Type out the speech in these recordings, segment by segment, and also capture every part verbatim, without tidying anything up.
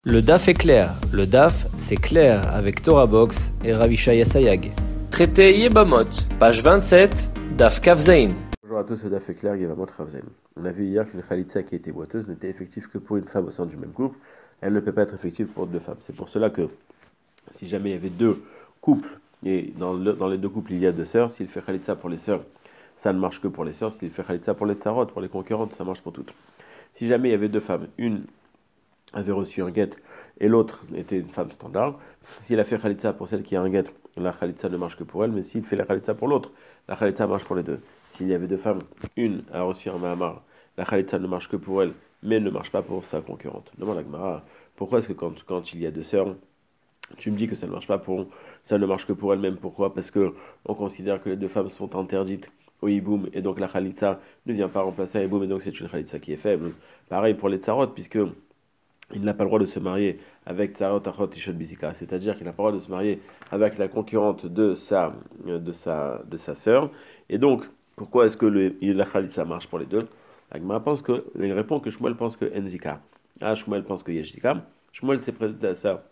Le D A F est clair. Le D A F, c'est clair avec Torah Box et Ravishaya Sayag. Traité Yebamot, page vingt-sept, D A F Kavzain. Bonjour à tous, le D A F est clair, Yebamot Kavzain. On a vu hier qu'une khalitsa qui était boiteuse n'était effective que pour une femme au sein du même couple. Elle ne peut pas être effective pour deux femmes. C'est pour cela que si jamais il y avait deux couples, et dans, le, dans les deux couples il y a deux sœurs, s'il fait khalitsa pour les sœurs, ça ne marche que pour les sœurs. S'il fait khalitsa pour les tsarot, pour les concurrentes, ça marche pour toutes. Si jamais il y avait deux femmes, une avait reçu un guet et l'autre était une femme standard, s'il a fait khalitsa pour celle qui a un guet, la khalitsa ne marche que pour elle, mais s'il fait la khalitsa pour l'autre, la khalitsa marche pour les deux. S'il y avait deux femmes, une a reçu un mahamar, la khalitsa ne marche que pour elle, mais ne marche pas pour sa concurrente. Demande à Gemara, pourquoi est-ce que quand, quand il y a deux sœurs, tu me dis que ça ne marche pas pour, ça ne marche que pour elle-même? Pourquoi? Parce que on considère que les deux femmes sont interdites au hiboum, et donc la khalitsa ne vient pas remplacer un hiboum, et donc c'est une khalitsa qui est faible. Pareil pour les tsarot, puisque il n'a pas le droit de se marier avec Tsarot Achot Ishot Bizika, c'est-à-dire qu'il n'a pas le droit de se marier avec la concurrente de sa, de sa, de sa sœur. Et donc, pourquoi est-ce que le, la khalitsa marche pour les deux? Agma pense que, il répond que Shmuel pense que Enzika. Ah, Shmuel pense que Yeshzika. Shmuel s'est prêté à ça,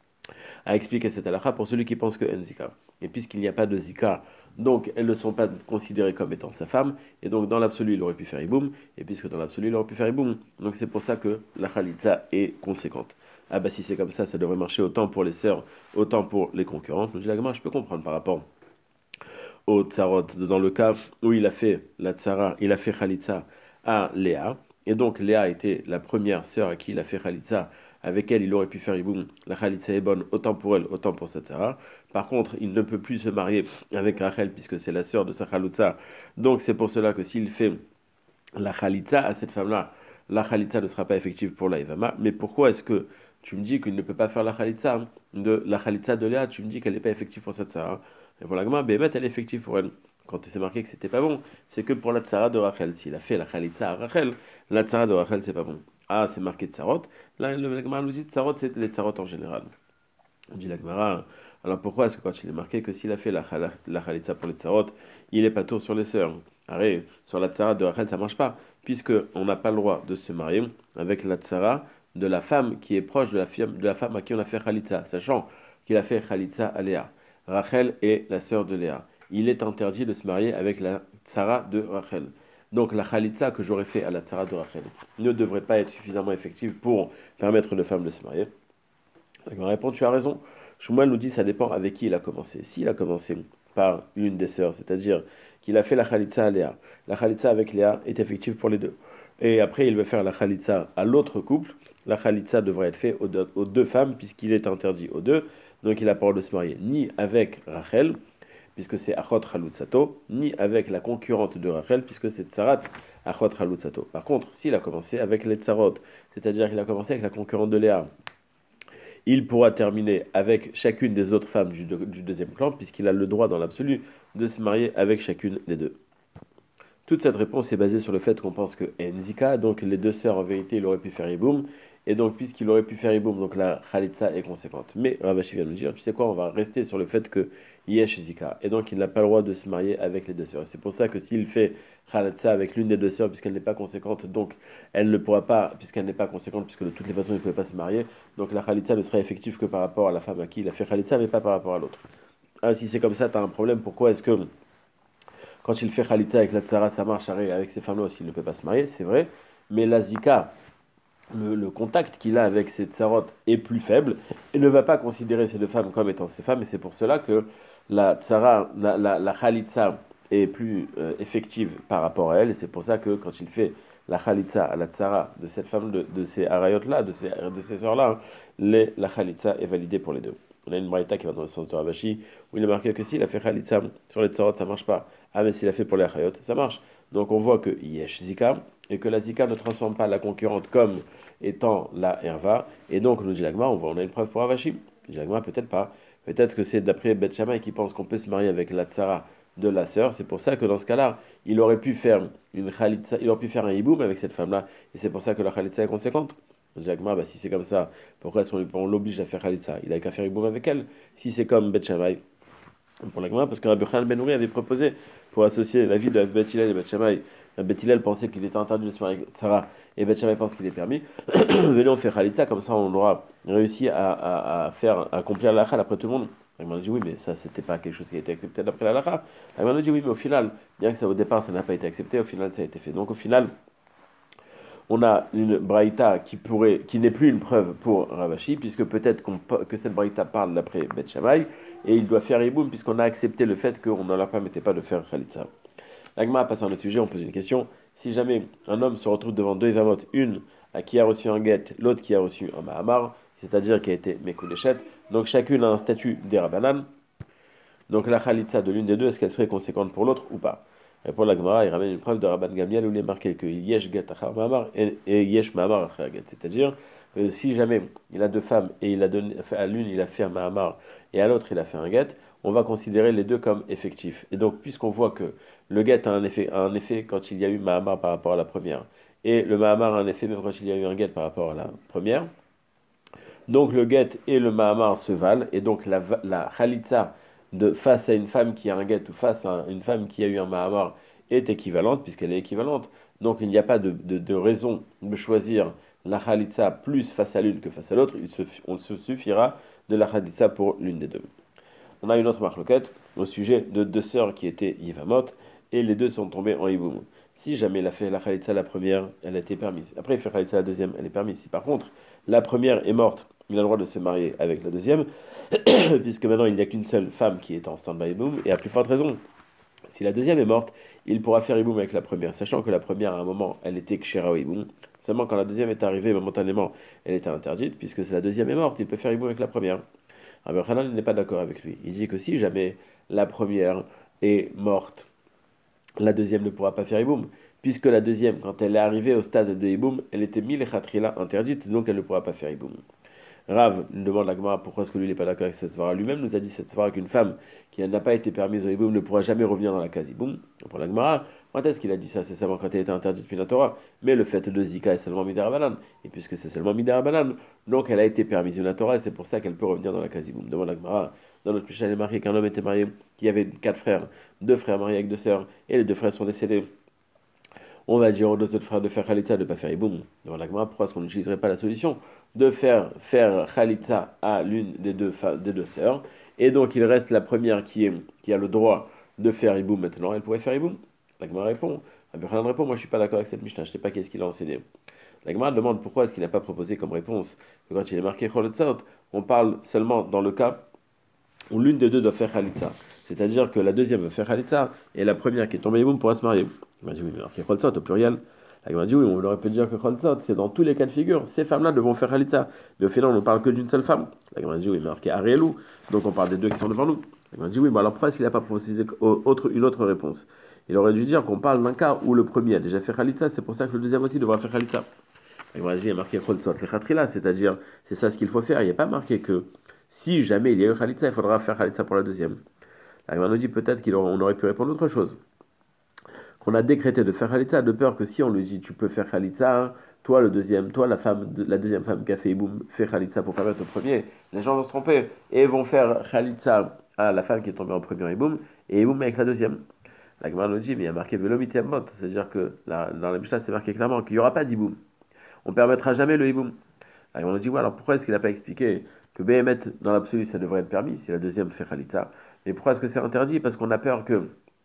à expliquer cette halakha pour celui qui pense que Enzika. Et puisqu'il n'y a pas de zika, donc elles ne sont pas considérées comme étant sa femme, et donc dans l'absolu il aurait pu faire iboum, et puisque dans l'absolu il aurait pu faire iboum, donc c'est pour ça que la khalitsa est conséquente. Ah bah si c'est comme ça, ça devrait marcher autant pour les sœurs, autant pour les concurrentes. Nous dit la Gemara, je peux comprendre par rapport au tsarot, dans le cas où il a fait la tsara, il a fait khalitsa à Léa, et donc Léa était la première sœur à qui il a fait khalitsa, avec elle il aurait pu faire iboum, la khalitsa est bonne autant pour elle, autant pour sa tsara. Par contre, il ne peut plus se marier avec Rachel puisque c'est la sœur de sa khalitsa, donc c'est pour cela que s'il fait la khalitsa à cette femme-là, la khalitsa ne sera pas effective pour la Ivama. Mais pourquoi est-ce que tu me dis qu'il ne peut pas faire la khalitsa hein, de la khalitsa de Léa? Tu me dis qu'elle n'est pas effective pour sa tsara. Et pour la Gemara, Bémet, elle est effective pour elle. Quand il s'est marqué que c'était pas bon, c'est que pour la tsara de Rachel. S'il a fait la khalitsa à Rachel, la tsara de Rachel, c'est pas bon. Ah, c'est marqué tsarot. Là, le Gemara nous dit tsarot, c'est les tsarot en général. On dit la Gemara, alors pourquoi est-ce que quand il est marqué que s'il a fait la, la, la khalitsa pour les tsarot, il est pas tour sur les sœurs? Arrête, sur la tsara de Rachel, ça marche pas, puisque on n'a pas le droit de se marier avec la tsara de la femme qui est proche de la, fille, de la femme à qui on a fait khalitsa, sachant qu'il a fait khalitsa à Léa. Rachel est la sœur de Léa. Il est interdit de se marier avec la tsara de Rachel. Donc la khalitsa que j'aurais fait à la tsara de Rachel ne devrait pas être suffisamment effective pour permettre une femme de se marier. Donc on répond, tu as raison. Shmuel nous dit ça dépend avec qui il a commencé. S'il a commencé par une des sœurs, c'est-à-dire qu'il a fait la khalitsa à Léa, la khalitsa avec Léa est effective pour les deux. Et après il veut faire la khalitsa à l'autre couple, la khalitsa devrait être faite aux deux, aux deux femmes puisqu'il est interdit aux deux. Donc il n'a pas le droit de se marier ni avec Rachel, puisque c'est Achot Halutzato, ni avec la concurrente de Rachel, puisque c'est Tsarat Achot Halutzato. Par contre, s'il a commencé avec les Tsarot, c'est-à-dire qu'il a commencé avec la concurrente de Léa, il pourra terminer avec chacune des autres femmes du, du deuxième clan, puisqu'il a le droit dans l'absolu de se marier avec chacune des deux. Toute cette réponse est basée sur le fait qu'on pense que Enzika, donc les deux sœurs en vérité, il aurait pu faire Iboum, et donc puisqu'il aurait pu faire Iboum, donc la Khalitsa est conséquente. Mais Ravashi vient nous dire, tu sais quoi, on va rester sur le fait que Yesh Zika, et donc il n'a pas le droit de se marier avec les deux sœurs. C'est pour ça que s'il fait Khalitsa avec l'une des deux sœurs, puisqu'elle n'est pas conséquente, donc elle ne pourra pas, puisqu'elle n'est pas conséquente, puisque de toutes les façons il ne pouvait pas se marier, donc la Khalitsa ne sera effective que par rapport à la femme à qui il a fait Khalitsa, mais pas par rapport à l'autre. Ah, si c'est comme ça, tu as un problème, pourquoi est-ce que quand il fait khalitsa avec la tsara, ça marche avec ces femmes-là aussi, il ne peut pas se marier, c'est vrai. Mais la zika, le, le contact qu'il a avec ces tsarot est plus faible et ne va pas considérer ces deux femmes comme étant ses femmes. Et c'est pour cela que la tsara, la, la, la khalitsa est plus euh, effective par rapport à elle. Et c'est pour ça que quand il fait la khalitsa à la tsara de cette femme, de, de ces arayot-là, de ces, de ces sœurs-là, les, la khalitsa est validée pour les deux. On a une braïta qui va dans le sens de Ravashi, où il est marqué que s'il a fait khalitsa sur les tsarot, ça marche pas. Ah, mais s'il a fait pour les achayot, ça marche. Donc on voit que yesh zika, et que la zika ne transforme pas la concurrente comme étant la herva. Et donc, nous dit l'agma, on, on a une preuve pour Ravashi. L'agma, peut-être pas. Peut-être que c'est d'après Beth Shammai qui pense qu'on peut se marier avec la tsara de la sœur. C'est pour ça que dans ce cas-là, il aurait pu faire une khalitsa, il aurait pu faire un hiboum avec cette femme-là. Et c'est pour ça que la khalitsa est conséquente. Jacma, bah, si c'est comme ça, pourquoi est-ce qu'on l'oblige à faire khalitsa? Il a qu'à faire iboum avec elle. Si c'est comme Beth Shammai, pour la Gemara, parce que Rabbi Yochanan ben Nouri avait proposé, pour associer la vie de Beth Hillel et Beth Shammai, Beth Hillel pensait qu'il était interdit de se marier avec Sarah, et Beth Shammai pense qu'il est permis. Venez, on fait Khalitsa, comme ça on aura réussi à, à, à faire à accomplir la halakha après tout le monde. Agman dit oui, mais ça c'était pas quelque chose qui a été accepté d'après la halakha. Agman dit oui, mais au final, bien que ça au départ ça n'a pas été accepté, au final ça a été fait. Donc au final, on a une braïta qui pourrait, qui n'est plus une preuve pour Ravashi, puisque peut-être qu'on, que cette braïta parle d'après Beth Shammai, et il doit faire Iboum, puisqu'on a accepté le fait qu'on ne leur permettait pas de faire Khalitsa. L'Agma a passé à un autre sujet, on pose une question. Si jamais un homme se retrouve devant deux Evamot, une à qui a reçu un guet, l'autre qui a reçu un Mahamar, c'est-à-dire qui a été Mekoulechet, donc chacune a un statut d'Erabanan, donc la Khalitsa de l'une des deux, est-ce qu'elle serait conséquente pour l'autre ou pas? Et pour la Gemara, il ramène une preuve de Rabban Gamliel où il est marqué que Yesh Get Achar Mahamar et Yesh Mahamar Achar Get. C'est-à-dire, euh, si jamais il a deux femmes et il a donné, à l'une il a fait un Mahamar et à l'autre il a fait un Get, on va considérer les deux comme effectifs. Et donc, puisqu'on voit que le Get a un effet, a un effet quand il y a eu Mahamar par rapport à la première, et le Mahamar a un effet même quand il y a eu un Get par rapport à la première, donc le Get et le Mahamar se valent, et donc la, la Khalitsa de face à une femme qui a un guet ou face à une femme qui a eu un mahamar est équivalente puisqu'elle est équivalente. Donc il n'y a pas de, de, de raison de choisir la khalitsa plus face à l'une que face à l'autre. Il se, on se suffira de la khalitsa pour l'une des deux. On a une autre marloquette au sujet de deux sœurs qui étaient yivamot et les deux sont tombées en hiboum. Si jamais il a fait la khalitsa la première, elle a été permise. Après il fait la khalitsa la deuxième, elle est permise. Si par contre la première est morte, il a le droit de se marier avec la deuxième, puisque maintenant il n'y a qu'une seule femme qui est en stand-by boom, et à plus forte raison, si la deuxième est morte, il pourra faire iboum avec la première, sachant que la première, à un moment, elle était kshera iboum. Seulement quand la deuxième est arrivée, momentanément, elle était interdite, puisque si la deuxième est morte, il peut faire iboum avec la première. Rabbi Hanan n'est pas d'accord avec lui. Il dit que si jamais la première est morte, la deuxième ne pourra pas faire iboum, puisque la deuxième, quand elle est arrivée au stade de iboum, elle était mille chatrila interdite, donc elle ne pourra pas faire iboum. Rav nous demande la Gemara pourquoi est-ce que lui n'est pas d'accord avec cette svara. Lui-même nous a dit cette svara qu'une femme qui n'a pas été permise au hiboum ne pourra jamais revenir dans la case hiboum. Pour la Gemara, quand est-ce qu'il a dit ça? C'est seulement quand elle était interdite depuis la Torah. Mais le fait de Zika est seulement midarabanan. Et puisque c'est seulement midarabanan, donc elle a été permise de la Torah et c'est pour ça qu'elle peut revenir dans la case hiboum. Demande la Gemara. Dans notre Mishnah, il est marqué qu'un homme était marié, qui avait quatre frères, deux frères mariés avec deux sœurs, et les deux frères sont décédés. On va dire aux deux autres frères de faire khalitsa, de ne pas faire iboum. Dans la Gemara, pourquoi est-ce qu'on n'utiliserait pas la solution de faire faire khalitsa à l'une des deux, des deux sœurs, et donc il reste la première qui, est, qui a le droit de faire iboum maintenant, elle pourrait faire iboum. La Gemara répond, Abraham répond, moi je suis pas d'accord avec cette Mishnah, je ne sais pas qu'est-ce qu'il a enseigné. La Gemara demande pourquoi est-ce qu'il n'a pas proposé comme réponse que quand il est marqué khalitsa, on parle seulement dans le cas où l'une des deux doit faire khalitsa. C'est-à-dire que la deuxième veut faire khalitsa, et la première qui est tombée iboum pourra se marier. Il m'a dit oui, mais marqué khalitsa au pluriel. Il m'a dit oui, on aurait pu dire que khalitsa, c'est dans tous les cas de figure. Ces femmes-là devront faire khalitsa. Mais au final, on ne parle que d'une seule femme. Il m'a dit oui, mais marqué arielou. Donc on parle des deux qui sont devant nous. Il m'a dit oui, mais alors pourquoi est-ce qu'il n'a pas précisé autre, une autre réponse? Il aurait dû dire qu'on parle d'un cas où le premier a déjà fait khalitsa, c'est pour ça que le deuxième aussi devra faire khalitsa. Il m'a dit il y a marqué khalitsa, c'est-à-dire c'est ça ce qu'il faut faire. Il n'y a pas marqué que si jamais il y a eu khalitsa, il faudra faire khalitsa pour la deuxième. Il m'a dit peut-être qu'on aurait pu répondre autre chose. Qu'on a décrété de faire khalitsa, de peur que si on lui dit tu peux faire khalitsa, hein, toi le deuxième, toi la femme, la deuxième femme qui a fait iboum, fait khalitsa pour permettre au premier, les gens vont se tromper et vont faire khalitsa à la femme qui est tombée en premier iboum et iboum avec la deuxième. La Gemara nous dit mais il y a marqué velomitiamot, c'est-à-dire que là, dans la Mishnah c'est marqué clairement qu'il n'y aura pas d'iboum. On ne permettra jamais le iboum. La Gemara nous dit ouais, alors pourquoi est-ce qu'il n'a pas expliqué que Béhémet dans l'absolu ça devrait être permis si la deuxième fait khalitsa, mais pourquoi est-ce que c'est interdit? Parce qu'on a peur que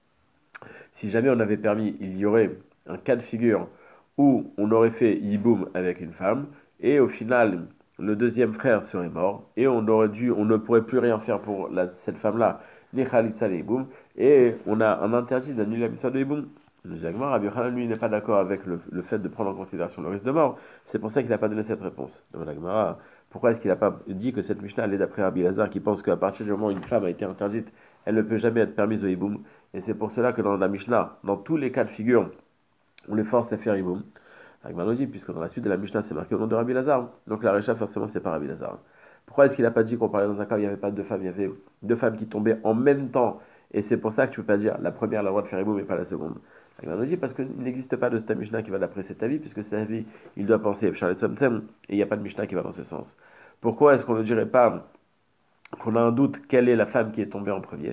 si jamais on avait permis, il y aurait un cas de figure où on aurait fait yiboum avec une femme, et au final, le deuxième frère serait mort, et on aurait dû, on ne pourrait plus rien faire pour la, cette femme-là, ni khalitsa ni yiboum, et on a un interdit d'annuler la mitzvah de yiboum. Le Jagmar, Rabbi Hanan, lui, n'est pas d'accord avec le, le fait de prendre en considération le risque de mort. C'est pour ça qu'il n'a pas donné cette réponse. Donc, Jagmar, pourquoi est-ce qu'il n'a pas dit que cette Mishnah allait d'après Rabbi Lazar, qui pense qu'à partir du moment où une femme a été interdite, elle ne peut jamais être permise au hiboum. Et c'est pour cela que dans la Mishnah, dans tous les cas de figure, on les force à faire hiboum. Agman dit, puisque dans la suite de la Mishnah, c'est marqué au nom de Rabbi Lazar. Donc la Recha, forcément, c'est pas Rabbi Lazar. Pourquoi est-ce qu'il n'a pas dit qu'on parlait dans un cas où il n'y avait pas de femmes, il y avait deux femmes qui tombaient en même temps? Et c'est pour ça que tu ne peux pas dire la première a le droit de faire hiboum, mais pas la seconde. Agman dit, parce qu'il n'existe pas de cette Mishnah qui va d'après cet avis, puisque cet avis, il doit penser Charles Tzemtzem, et il n'y a pas de Mishnah qui va dans ce sens. Pourquoi est-ce qu'on ne dirait pas qu'on a un doute quelle est la femme qui est tombée en premier?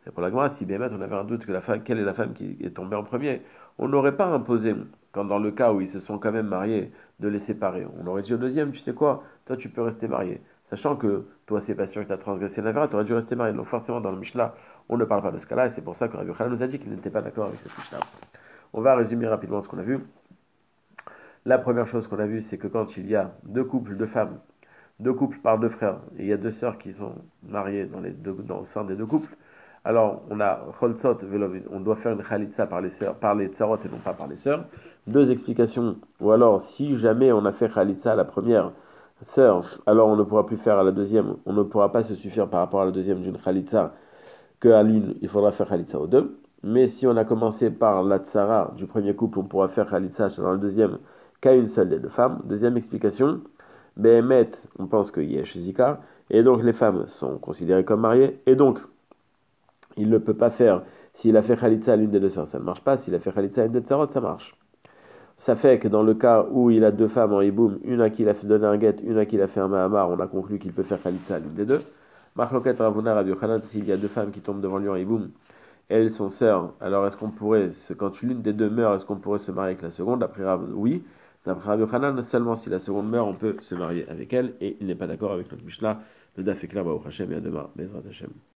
Et pour la Gemara, si bien on avait un doute que la femme, quelle est la femme qui est tombée en premier, on n'aurait pas imposé, quand dans le cas où ils se sont quand même mariés, de les séparer. On aurait dit au deuxième, tu sais quoi, toi tu peux rester marié. Sachant que toi, c'est pas sûr que tu as transgressé la vera, tu aurais dû rester marié. Donc forcément, dans le Mishnah, on ne parle pas de ce cas-là, et c'est pour ça que Rabbi Yochanan nous a dit qu'il n'était pas d'accord avec cette Mishnah. On va résumer rapidement ce qu'on a vu. La première chose qu'on a vue, c'est que quand il y a deux couples de femmes, deux couples par deux frères, et il y a deux sœurs qui sont mariées dans les deux, dans, au sein des deux couples, alors on a Cholzot, on doit faire une Khalitsa par les sœurs, par les tsarot et non pas par les sœurs. Deux explications. Ou alors, si jamais on a fait Khalitsa à la première sœur, alors on ne pourra plus faire à la deuxième, on ne pourra pas se suffire par rapport à la deuxième d'une Khalitsa, qu'à l'une, il faudra faire Khalitsa aux deux. Mais si on a commencé par la tsara du premier couple, on pourra faire Khalitsa dans le deuxième qu'à une seule des deux femmes. Deuxième explication, Behemet, on pense que Yesh Zika, et donc les femmes sont considérées comme mariées, et donc il ne peut pas faire, s'il a fait Khalitsa à l'une des deux sœurs, ça ne marche pas, s'il a fait Khalitsa à une des tsarot, ça marche. Ça fait que dans le cas où il a deux femmes en hiboum, une à qui il a fait donner un guet, une à qui il a fait un mahamar, on a conclu qu'il peut faire Khalitsa à l'une des deux. Marloket Ravuna Rabbi Yochanan, s'il y a deux femmes qui tombent devant lui en hiboum, elles sont sœurs, alors est-ce qu'on pourrait, quand l'une des deux meurt, est-ce qu'on pourrait se marier avec la seconde? D'après Rav, oui. D'après Rabbi Yochanan, seulement si la seconde meurt, on peut se marier avec elle, et il n'est pas d'accord avec notre Mishnah. Le Daf est clair, Baruch Hashem, et à demain, Bezrat Hashem.